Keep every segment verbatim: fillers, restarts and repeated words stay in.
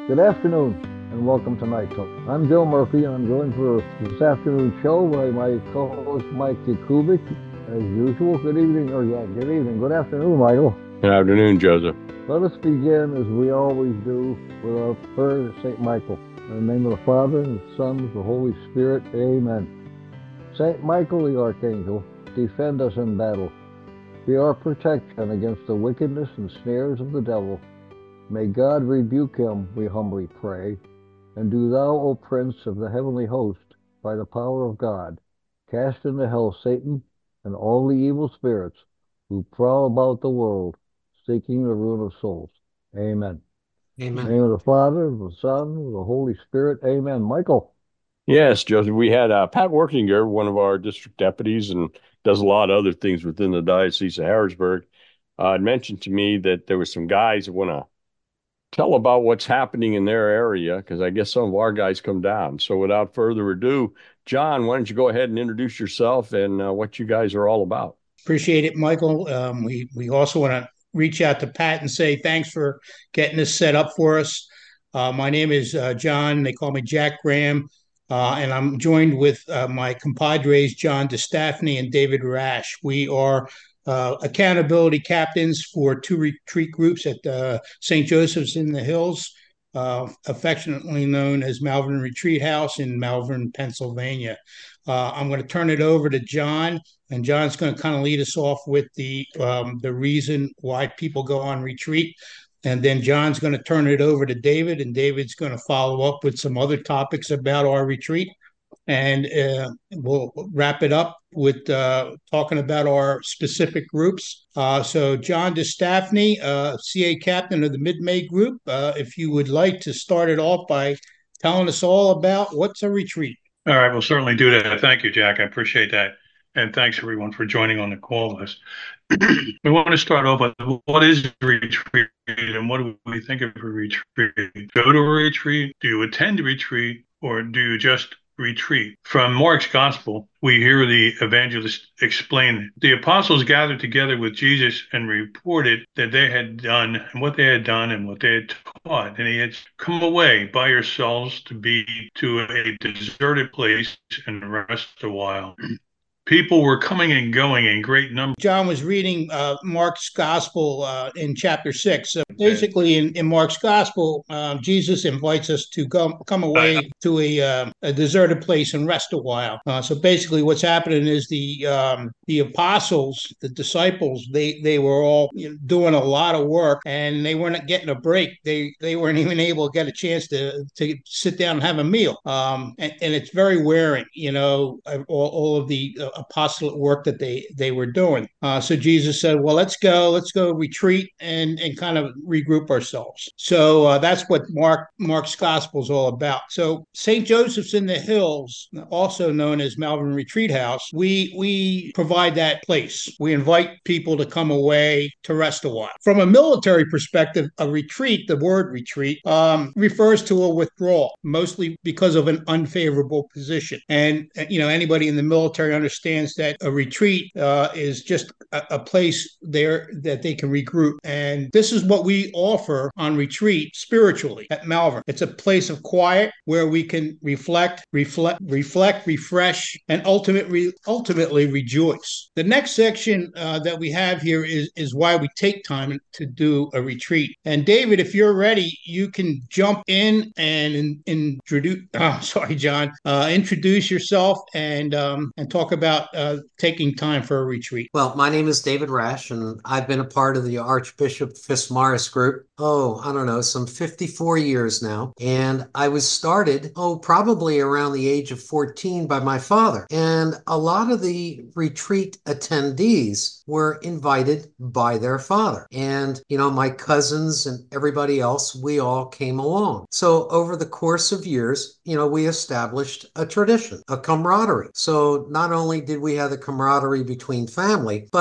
Good afternoon, and welcome to Night Talk. I'm Joe Murphy, and I'm joined for this afternoon show by my co-host Mike Jakubik. As usual, good evening, or yeah, good evening, good afternoon, Michael. Good afternoon, Joseph. Let us begin, as we always do, with our prayer to Saint Michael. In the name of the Father, and the Son, and the Holy Spirit, amen. Saint Michael the Archangel, defend us in battle. Be our protection against the wickedness and snares of the devil. May God rebuke him, we humbly pray. And do thou, O Prince of the heavenly host, by the power of God, cast into hell Satan and all the evil spirits who prowl about the world, seeking the ruin of souls. Amen. Amen. In the name of the Father, of the Son, of the Holy Spirit. Amen. Michael. Yes, Joseph. We had uh, Pat Workinger, one of our district deputies, and does a lot of other things within the Diocese of Harrisburg, uh, had mentioned to me that there were some guys that want to tell about what's happening in their area, because I guess some of our guys come down. So without further ado, John, why don't you go ahead and introduce yourself and uh, what you guys are all about? Appreciate it, Michael. Um, we, we also want to reach out to Pat and say thanks for getting this set up for us. Uh, my name is uh, John. They call me Jack Graham. Uh, and I'm joined with uh, my compadres, John DeStaffney and David Rash. We are uh, accountability captains for two retreat groups at uh, Saint Joseph's in the Hills, uh, affectionately known as Malvern Retreat House in Malvern, Pennsylvania. Uh, I'm going to turn it over to John, and John's going to kind of lead us off with the um, the reason why people go on retreat. And then John's going to turn it over to David, and David's going to follow up with some other topics about our retreat. And uh, we'll wrap it up with uh, talking about our specific groups. Uh, so John DeStaffney, uh, C A captain of the Mid-May group, uh, if you would like to start it off by telling us all about what's a retreat. All right, we'll certainly do that. Thank you, Jack. I appreciate that. And thanks, everyone, for joining on the call list. We want to start off with what is a retreat and what do we think of a retreat? Go to a retreat? Do you attend a retreat? Or do you just retreat? From Mark's Gospel, we hear the evangelist explain the apostles gathered together with Jesus and reported that they had done and what they had done and what they had taught. And he had come away by yourselves to be to a deserted place and rest a while. People were coming and going in great numbers. John was reading uh, Mark's Gospel uh, in chapter six. So basically, in, in Mark's Gospel, um, Jesus invites us to come come away to a, uh, a deserted place and rest a while. Uh, so basically, what's happening is the um, the apostles, the disciples, they they were all you know, doing a lot of work, and they weren't getting a break. They they weren't even able to get a chance to to sit down and have a meal. Um, and, and it's very wearing, you know, all, all of the uh, apostolate work that they they were doing. Uh, so Jesus said, well, let's go, let's go retreat and and kind of regroup ourselves. So uh, that's what Mark Mark's Gospel is all about. So Saint Joseph's in the Hills, also known as Malvern Retreat House, we we provide that place. We invite people to come away to rest a while. From a military perspective, a retreat, the word retreat, um, refers to a withdrawal, mostly because of an unfavorable position. And you know, anybody in the military understands that a retreat uh, is just a, a place there that they can regroup. And this is what we offer on retreat spiritually at Malvern. It's a place of quiet where we can reflect, reflect, reflect, refresh, and ultimately, ultimately rejoice. The next section uh, that we have here is, is why we take time to do a retreat. And David, if you're ready, you can jump in and in, introduce, oh, sorry, John, uh, introduce yourself and, um, and talk about Uh, taking time for a retreat. Well, my name is David Rash, and I've been a part of the Archbishop Fitzmaurice group, oh, I don't know, some fifty-four years now. And I was started, oh, probably around the age of fourteen by my father. And a lot of the retreat attendees were invited by their father. And, you know, my cousins and everybody else, we all came along. So over the course of years, you know, we established a tradition, a camaraderie. So not only did we have the camaraderie between family, but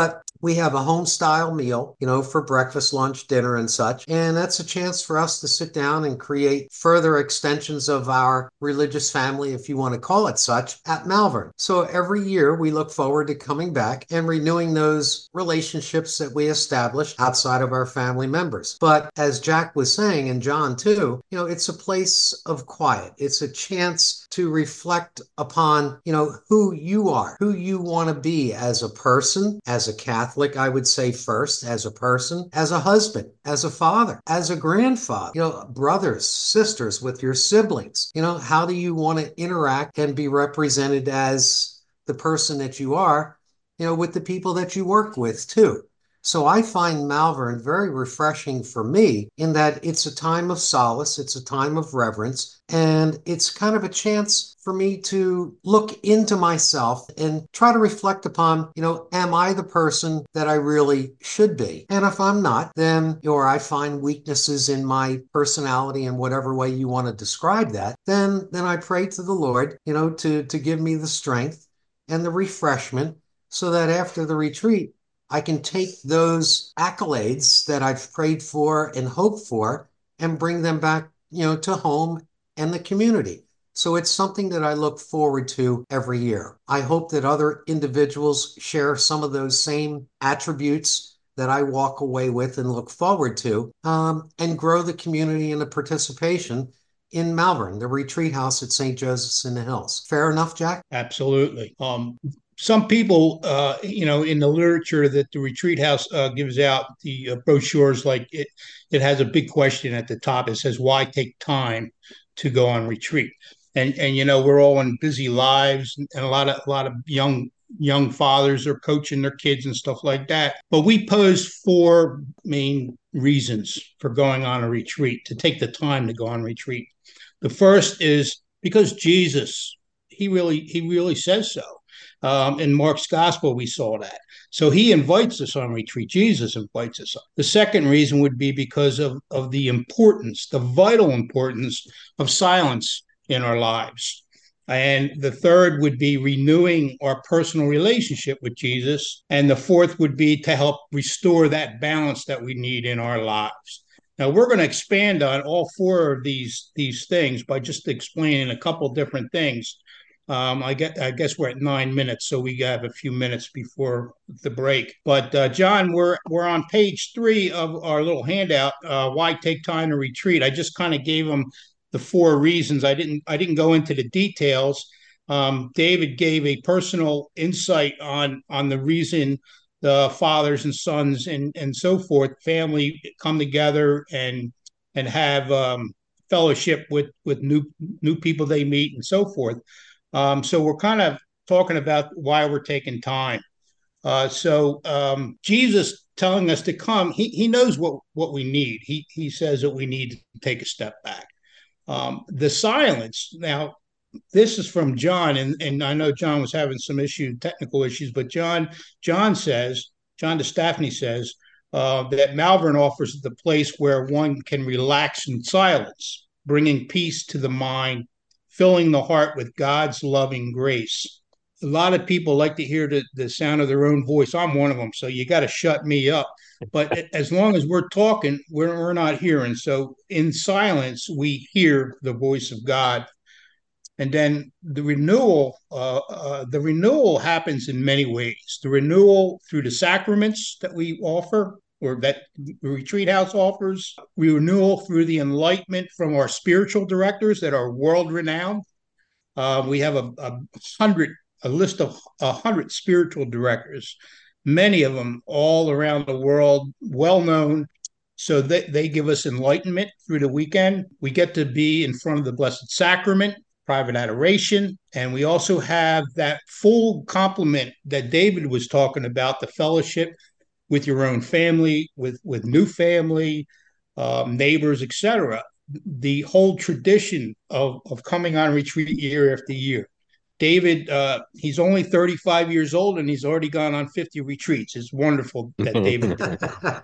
We have a home style meal, you know, for breakfast, lunch, dinner, and such. And that's a chance for us to sit down and create further extensions of our religious family, if you want to call it such, at Malvern. So every year we look forward to coming back and renewing those relationships that we established outside of our family members. But as Jack was saying, and John too, you know, it's a place of quiet. It's a chance to reflect upon, you know, who you are, who you want to be as a person, as a Catholic, I would say first, as a person, as a husband, as a father, as a grandfather, you know, brothers, sisters, with your siblings. You know, how do you want to interact and be represented as the person that you are, you know, with the people that you work with too. So I find Malvern very refreshing for me in that it's a time of solace, it's a time of reverence, and it's kind of a chance for me to look into myself and try to reflect upon, you know, am I the person that I really should be? And if I'm not, then, or I find weaknesses in my personality in whatever way you want to describe that, then, then I pray to the Lord, you know, to, to give me the strength and the refreshment so that after the retreat, I can take those accolades that I've prayed for and hoped for and bring them back, you know, to home and the community. So it's something that I look forward to every year. I hope that other individuals share some of those same attributes that I walk away with and look forward to, um, and grow the community and the participation in Malvern, the retreat house at Saint Joseph's in the Hills. Fair enough, Jack? Absolutely. Um, some people, uh, you know, in the literature that the retreat house uh, gives out, the uh, brochures, like it, it has a big question at the top. It says, "Why take time to go on retreat?" And and you know, we're all in busy lives, and a lot of a lot of young young fathers are coaching their kids and stuff like that. But we pose four main reasons for going on a retreat, to take the time to go on retreat. The first is because Jesus, he really he really says so. Um, in Mark's gospel, we saw that. So he invites us on retreat. Jesus invites us on. The second reason would be because of, of the importance, the vital importance of silence in our lives. And the third would be renewing our personal relationship with Jesus. And the fourth would be to help restore that balance that we need in our lives. Now, we're going to expand on all four of these, these things by just explaining a couple different things. Um, I, get, I guess we're at nine minutes, so we have a few minutes before the break. But uh, John, we're we're on page three of our little handout. Uh, why take time to retreat? I just kind of gave them the four reasons. I didn't I didn't go into the details. Um, David gave a personal insight on on the reason the fathers and sons and and so forth, family, come together and and have um, fellowship with with new new people they meet and so forth. Um, so we're kind of talking about why we're taking time. Uh, so um, Jesus telling us to come, he, he knows what, what we need. He, he says that we need to take a step back. Um, the silence, now, this is from John, and, and I know John was having some issues, technical issues, but John, John says, John DeStaffney says, uh, that Malvern offers the place where one can relax in silence, bringing peace to the mind, filling the heart with God's loving grace. A lot of people like to hear the, the sound of their own voice. I'm one of them, so you got to shut me up. But as long as we're talking, we're, we're not hearing. So in silence, we hear the voice of God. And then the renewal, uh, uh, the renewal happens in many ways. The renewal through the sacraments that we offer, or that the retreat house offers, renewal through the enlightenment from our spiritual directors that are world-renowned. Uh, we have a, a hundred, a list of a hundred spiritual directors, many of them all around the world, well-known. So they, they give us enlightenment through the weekend. We get to be in front of the Blessed Sacrament, private adoration, and we also have that full complement that David was talking about, the fellowship with your own family, with, with new family, um, neighbors, et cetera. The whole tradition of, of coming on retreat year after year. David, uh, he's only thirty-five years old and he's already gone on fifty retreats. It's wonderful that David did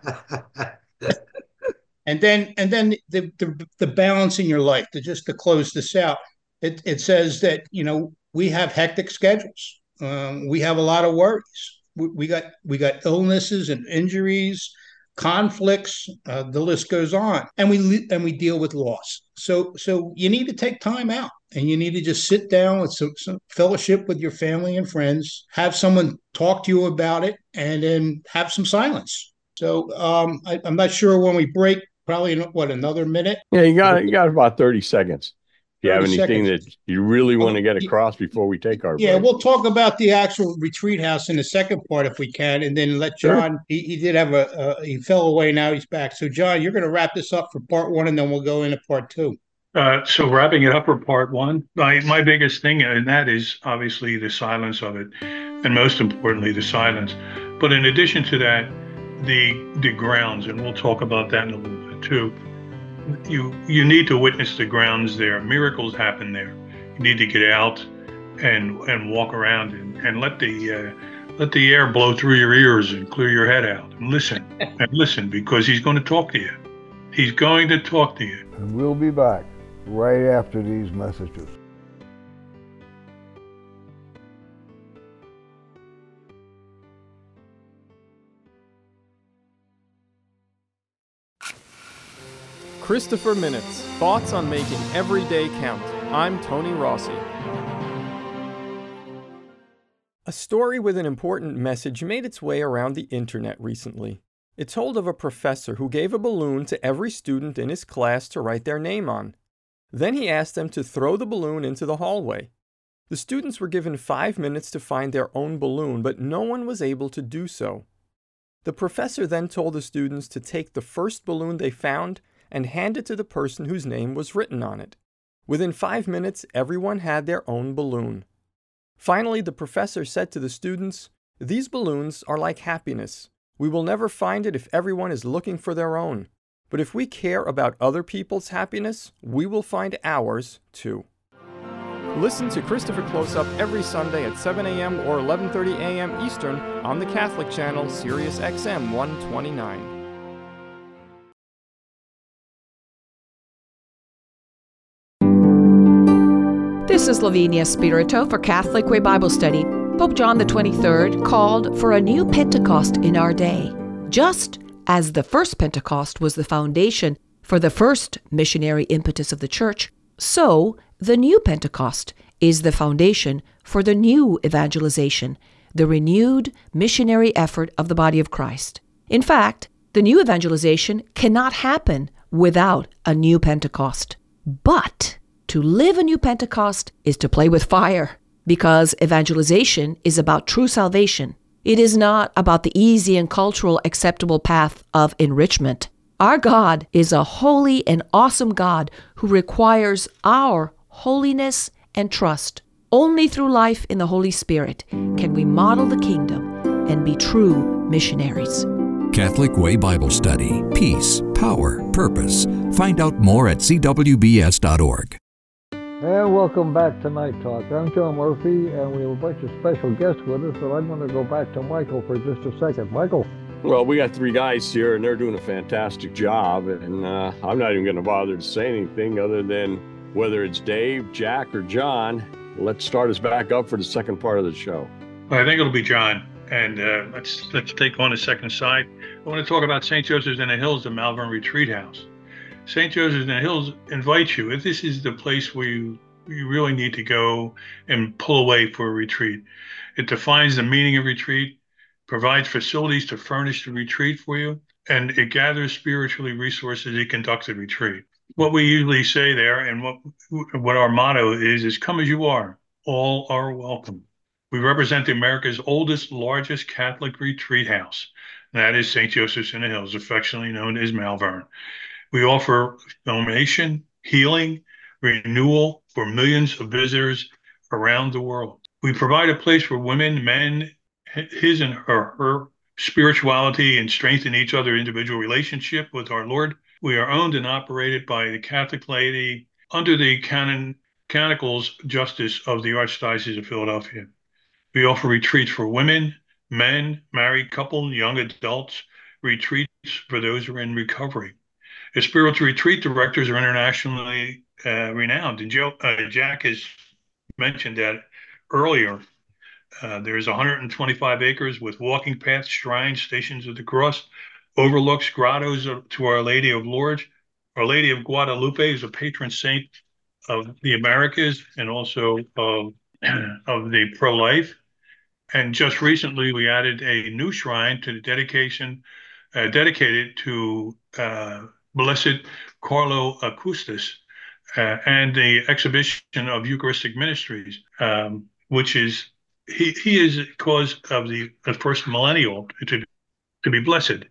that. And then, and then the, the the balance in your life. To just to close this out, it it says that, you know, we have hectic schedules. Um, we have a lot of worries. we, we got we got illnesses and injuries, conflicts. Uh, the list goes on, and we and we deal with loss. So so you need to take time out, and you need to just sit down with some, some fellowship with your family and friends, have someone talk to you about it, and then have some silence. So um, I, I'm not sure when we break. Probably what, another minute? Yeah, you got you got about thirty seconds. If you have anything seconds. that you really want to get across before we take our yeah, break. We'll talk about the actual retreat house in the second part if we can, and then let John. Sure. He, he did have a, a he fell away. Now he's back. So John, you're going to wrap this up for part one, and then we'll go into part two. Uh, so wrapping it up for part one, my my biggest thing, and that is obviously the silence of it, and most importantly the silence. But in addition to that, the the grounds, and we'll talk about that in a little bit too. You you need to witness the grounds there. Miracles happen there. You need to get out and and walk around and, and let the uh, let the air blow through your ears and clear your head out and listen and listen because he's going to talk to you. He's going to talk to you. And we'll be back right after these messages. Christopher Minutes, thoughts on making every day count. I'm Tony Rossi. A story with an important message made its way around the internet recently. It told of a professor who gave a balloon to every student in his class to write their name on. Then he asked them to throw the balloon into the hallway. The students were given five minutes to find their own balloon, but no one was able to do so. The professor then told the students to take the first balloon they found and hand it to the person whose name was written on it. Within five minutes, everyone had their own balloon. Finally, the professor said to the students, "These balloons are like happiness. We will never find it if everyone is looking for their own. But if we care about other people's happiness, we will find ours too." Listen to Christopher Close Up every Sunday at seven a.m. or eleven thirty a.m. Eastern on the Catholic channel Sirius X M one twenty-nine. This is Lavinia Spirito for Catholic Way Bible Study. Pope John the twenty-third called for a new Pentecost in our day. Just as the first Pentecost was the foundation for the first missionary impetus of the Church, so the new Pentecost is the foundation for the new evangelization, the renewed missionary effort of the body of Christ. In fact, the new evangelization cannot happen without a new Pentecost. But to live a new Pentecost is to play with fire, because evangelization is about true salvation. It is not about the easy and cultural acceptable path of enrichment. Our God is a holy and awesome God who requires our holiness and trust. Only through life in the Holy Spirit can we model the kingdom and be true missionaries. Catholic Way Bible Study. Peace, power, purpose. Find out more at c w b s dot org. And welcome back to Night Talk. I'm John Murphy, and we have a bunch of special guests with us, but I'm going to go back to Michael for just a second. Michael. Well, we got three guys here, and they're doing a fantastic job, and uh, I'm not even going to bother to say anything other than whether it's Dave, Jack, or John. Let's start us back up for the second part of the show. Well, I think it'll be John, and uh, let's let's take on the second side. I want to talk about Saint Joseph's in the Hills, the Malvern Retreat House. Saint Joseph's in the Hills invites you. If this is the place where you, you really need to go and pull away for a retreat. It defines the meaning of retreat, provides facilities to furnish the retreat for you, and it gathers spiritually resources to conduct the retreat. What we usually say there, and what what our motto is, is come as you are. All are welcome. We represent America's oldest, largest Catholic retreat house. That is Saint Joseph's in the Hills, affectionately known as Malvern. We offer formation, healing, renewal for millions of visitors around the world. We provide a place for women, men, his and her, her spirituality and strengthen each other individual relationship with our Lord. We are owned and operated by the Catholic laity under the canon, canonicals justice of the Archdiocese of Philadelphia. We offer retreats for women, men, married couples, young adults, retreats for those who are in recovery. The spiritual retreat directors are internationally uh, renowned. And Joe, uh, Jack has mentioned that earlier. Uh, there's one hundred twenty-five acres with walking paths, shrines, stations of the cross, overlooks, grottos of, to Our Lady of Lourdes. Our Lady of Guadalupe is a patron saint of the Americas and also of, of the pro-life. And just recently, we added a new shrine to the dedication, uh, dedicated to uh, Blessed Carlo Augustus, uh, and the exhibition of Eucharistic ministries, um, which is he he is cause of the, the first millennial to to be blessed.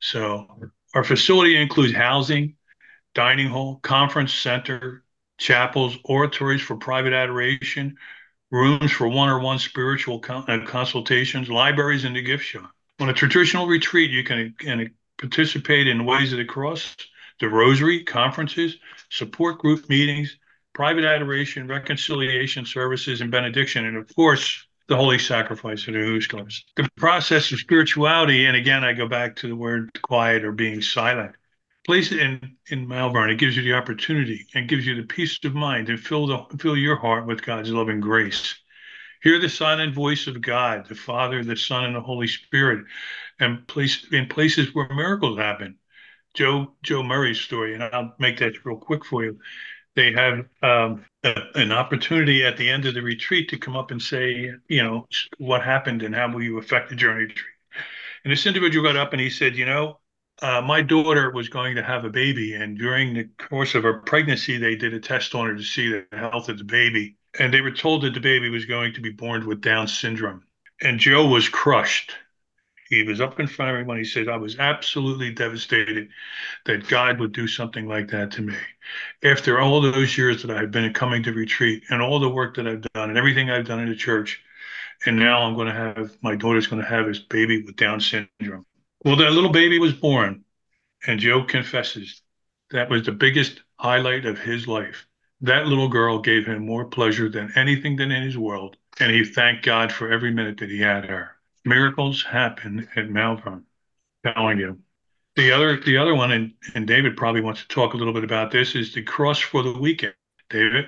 So our facility includes housing, dining hall, conference center, chapels, oratories for private adoration, rooms for one-on-one spiritual con- uh, consultations, libraries, and the gift shop. On a traditional retreat, you can, can participate in Ways of the Cross, the Rosary, conferences, support group meetings, private adoration, reconciliation services, and benediction, and of course, the holy sacrifice of the Eucharist. The process of spirituality, and again, I go back to the word quiet or being silent. Place it in, in Malvern. It gives you the opportunity and gives you the peace of mind to fill the fill your heart with God's love and grace. Hear the silent voice of God, the Father, the Son, and the Holy Spirit, and place in places where miracles happen. Joe Joe Murray's story, and I'll make that real quick for you. They have um, a, an opportunity at the end of the retreat to come up and say, you know, what happened and how will you affect the journey retreat. And this individual got up and he said, you know, uh, my daughter was going to have a baby, and during the course of her pregnancy, they did a test on her to see the health of the baby. And they were told that the baby was going to be born with Down syndrome. And Joe was crushed. He was up in front of everyone. He said, I was absolutely devastated that God would do something like that to me. After all those years that I've been coming to retreat and all the work that I've done and everything I've done in the church, and now I'm going to have, my daughter's going to have this baby with Down syndrome. Well, that little baby was born, and Joe confesses that was the biggest highlight of his life. That little girl gave him more pleasure than anything in his world, and he thanked God for every minute that he had her. Miracles happen at Malvern, I'm telling you. The other, the other one, and, and David probably wants to talk a little bit about this, is the Cross for the Weekend. David?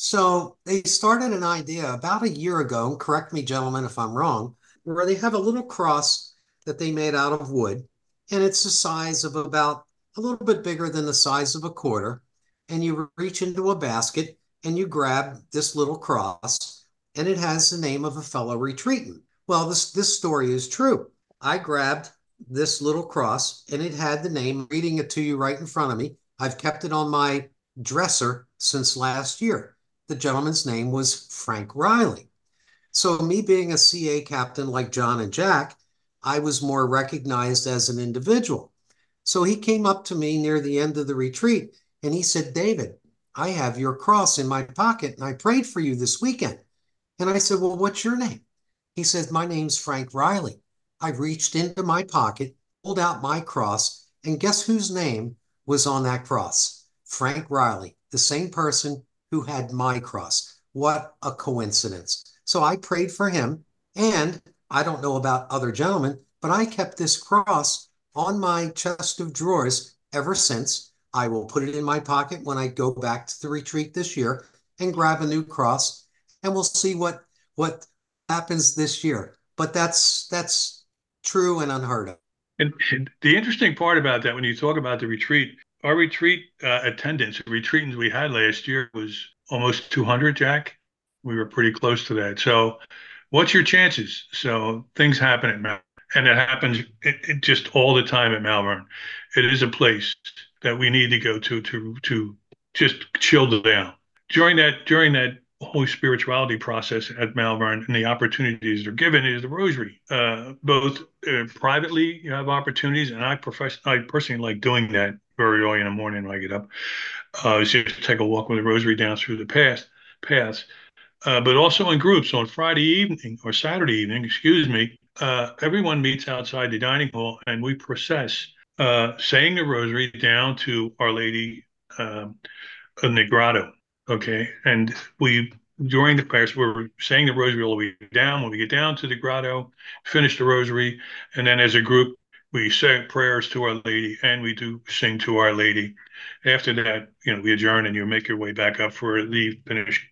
So they started an idea about a year ago, correct me, gentlemen, if I'm wrong, where they have a little cross that they made out of wood, and it's the size of about a little bit bigger than the size of a quarter. And you reach into a basket and you grab this little cross, and it has the name of a fellow retreatant. Well, this, this story is true. I grabbed this little cross and it had the name, I'm reading it to you right in front of me. I've kept it on my dresser since last year. The gentleman's name was Frank Riley. So me being a C A captain like John and Jack, I was more recognized as an individual. So he came up to me near the end of the retreat and he said, David, I have your cross in my pocket and I prayed for you this weekend. And I said, well, what's your name? He said, my name's Frank Riley. I reached into my pocket, pulled out my cross, and guess whose name was on that cross? Frank Riley, the same person who had my cross. What a coincidence. So I prayed for him, and I don't know about other gentlemen, but I kept this cross on my chest of drawers ever since. I will put it in my pocket when I go back to the retreat this year and grab a new cross, and we'll see what, what happens this year. But that's, that's true and unheard of. And, and the interesting part about that, when you talk about the retreat, our retreat uh, attendance, the retreatants we had last year was almost two hundred, Jack. We were pretty close to that. So what's your chances? So things happen at Malvern, and it happens it, it just all the time at Malvern. It is a place that we need to go to to to just chill down. During that during that whole spirituality process at Malvern, and the opportunities they're given is the Rosary. Uh, both uh, privately, you have opportunities, and I profess I personally like doing that very early in the morning when I get up. Uh, just take a walk with the Rosary down through the path, paths, uh, but also in groups on Friday evening or Saturday evening, excuse me. Uh, everyone meets outside the dining hall, and we process, uh, saying the Rosary down to Our Lady um, of the Grotto. Okay, and we during the prayers we're saying the Rosary all the way down. When we get down to the grotto, finish the Rosary, and then as a group we say prayers to Our Lady, and we do sing to Our Lady. After that, you know, we adjourn, and you make your way back up for the finished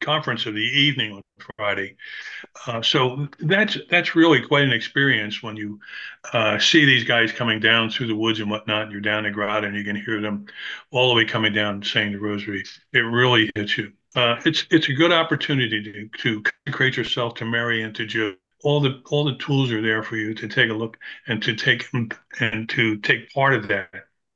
conference of the evening on Friday. Uh, so that's that's really quite an experience when you uh, see these guys coming down through the woods and whatnot. And you're down the grotto and you can hear them all the way coming down saying the rosary. It really hits you. Uh, it's it's a good opportunity to to consecrate yourself to Mary and to Joe. All the all the tools are there for you to take a look and to take and to take part of that.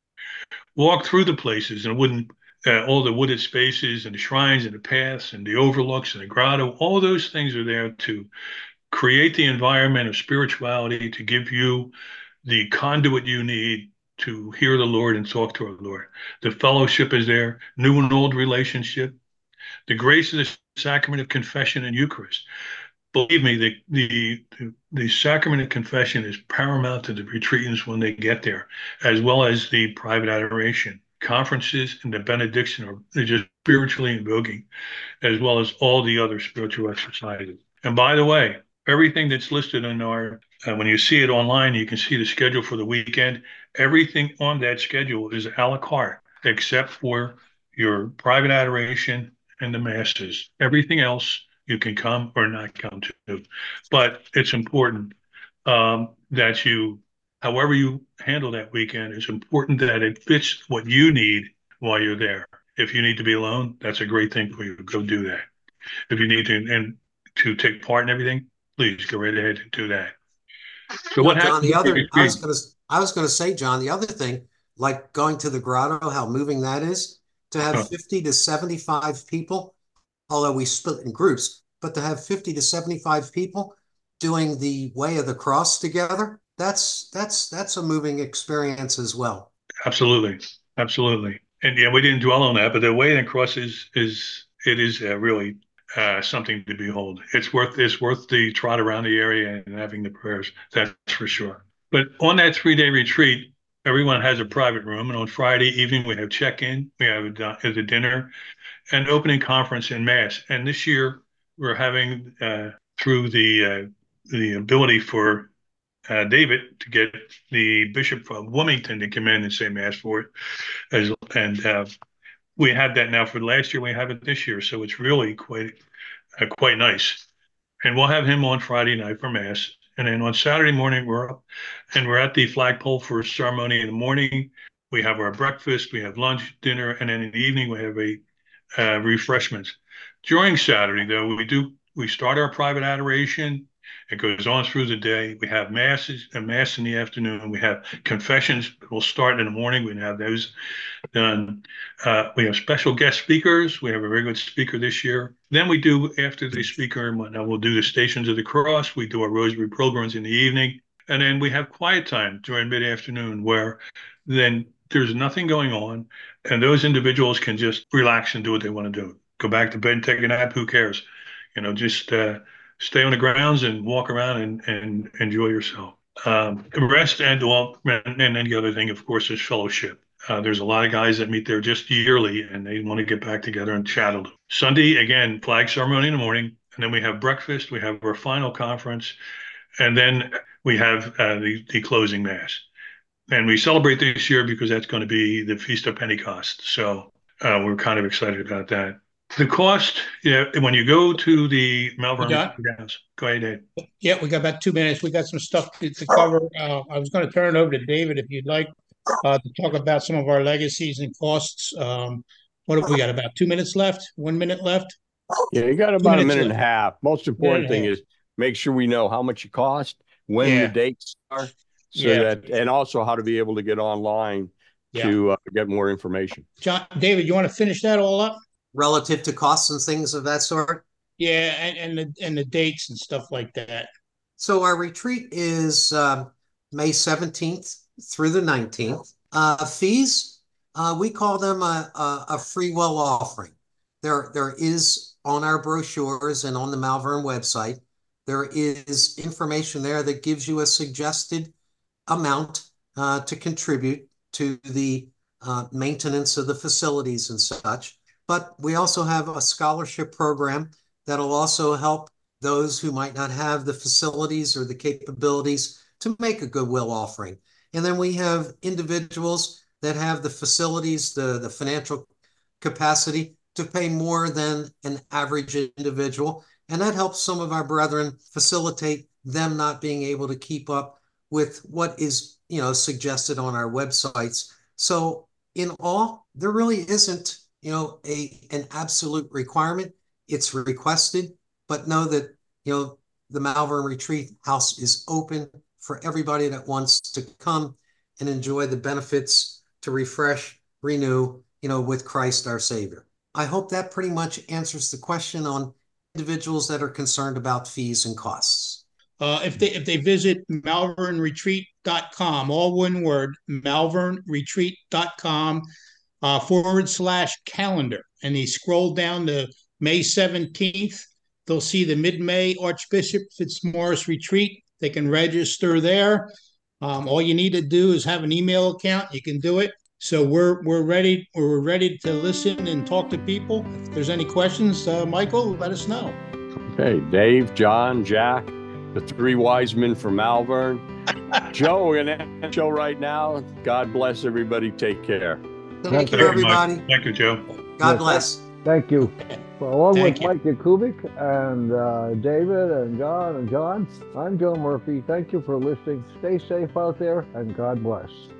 Walk through the places and wooden, uh, all the wooded spaces and the shrines and the paths and the overlooks and the grotto. All those things are there to create the environment of spirituality, to give you the conduit you need to hear the Lord and talk to our Lord. The fellowship is there, new and old relationship, the grace of the sacrament of confession and Eucharist. Believe me, the, the the the sacrament of confession is paramount to the retreatants when they get there, as well as the private adoration. Conferences and the benediction are they're just spiritually invoking, as well as all the other spiritual exercises. And by the way, everything that's listed in our, uh, when you see it online, you can see the schedule for the weekend. Everything on that schedule is a la carte, except for your private adoration and the masses. Everything else you can come or not come to. But it's important um, that you, however you handle that weekend, it's important that it fits what you need while you're there. If you need to be alone, that's a great thing for you. Go do that. If you need to and to take part in everything, please go right ahead and do that. So no, what John, happens? the other, I was going to, I was going to say, John, the other thing, like going to the grotto, how moving that is, to have fifty to seventy-five people, although we split in groups, but to have fifty to seventy-five people doing the Way of the Cross together, that's that's that's a moving experience as well. Absolutely, absolutely, and yeah, we didn't dwell on that, but the Way of the Cross is is it is uh, really uh, something to behold. It's worth it's worth the trot around the area and having the prayers. That's for sure. But on that three day retreat, everyone has a private room, and on Friday evening we have check-in, we have a, a dinner, and opening conference and mass. And this year we're having uh, through the uh, the ability for uh, David to get the Bishop of Wilmington to come in and say mass for it, as and uh, we had that now for last year. We have it this year, so it's really quite uh, quite nice. And we'll have him on Friday night for mass, and then on Saturday morning we're up and we're at the flagpole for ceremony in the morning. We have our breakfast, we have lunch, dinner, and then in the evening we have a uh, refreshments. During Saturday, though, we do we start our private adoration. It goes on through the day. We have masses, a mass in the afternoon. We have confessions. We'll start in the morning. We have those done. Uh, we have special guest speakers. We have a very good speaker this year. Then we do, after the speaker and whatnot, we'll do the Stations of the Cross. We do our rosary programs in the evening. And then we have quiet time during mid-afternoon where then there's nothing going on. And those individuals can just relax and do what they want to do. Go back to bed and take a nap. Who cares? You know, just uh, stay on the grounds and walk around and, and enjoy yourself. Um, rest and, well, and then the other thing, of course, is fellowship. Uh, there's a lot of guys that meet there just yearly and they want to get back together and chat a little. Sunday, again, flag ceremony in the morning. And then we have breakfast. We have our final conference. And then we have uh, the, the closing mass. And we celebrate this year because that's going to be the Feast of Pentecost. So uh, we're kind of excited about that. The cost, yeah, when you go to the Malvern Grounds, go ahead, Dave. Yeah, we got about two minutes. We got some stuff to, to cover. Uh, I was going to turn it over to David if you'd like uh, to talk about some of our legacies and costs. Um, what have we got? About two minutes left? One minute left? Yeah, you got about a minute left. and a half. Most important thing is make sure we know how much it costs, when yeah. the dates are, so yeah. that, and also how to be able to get online yeah. to uh, get more information. John, David, you want to finish that all up? Relative to costs and things of that sort? Yeah, and, and, the, and the dates and stuff like that. So our retreat is um, May seventeenth through the nineteenth. Uh, fees, uh, we call them a, a, a free will offering. There, there is on our brochures and on the Malvern website, there is information there that gives you a suggested amount uh, to contribute to the uh, maintenance of the facilities and such. But we also have a scholarship program that'll also help those who might not have the facilities or the capabilities to make a goodwill offering. And then we have individuals that have the facilities, the, the financial capacity to pay more than an average individual. And that helps some of our brethren facilitate them not being able to keep up with what is, you know, suggested on our websites. So in all, there really isn't, you know, a an absolute requirement. It's requested, but know that, you know, the Malvern Retreat House is open for everybody that wants to come and enjoy the benefits to refresh, renew, you know, with Christ our Savior. I hope that pretty much answers the question on individuals that are concerned about fees and costs. Uh, if they if they visit malvern retreat dot com, all one word, malvern retreat dot com uh, forward slash calendar, and they scroll down to May seventeenth, they'll see the mid-May Archbishop Fitzmaurice Retreat. They can register there. Um, all you need to do is have an email account. You can do it. So we're we're ready. We're ready to listen and talk to people. If there's any questions, uh, Michael, let us know. Okay, Dave, John, Jack, the three wise men from Malvern. Joe, we're going to end the show right now. God bless everybody. Take care. Thank, Thank you, you, everybody. Mike. Thank you, Joe. God Yes, bless. Thank you. Well, along Thank with you. Mike Yakubik and uh, David and John and John, I'm Joe Murphy. Thank you for listening. Stay safe out there, and God bless.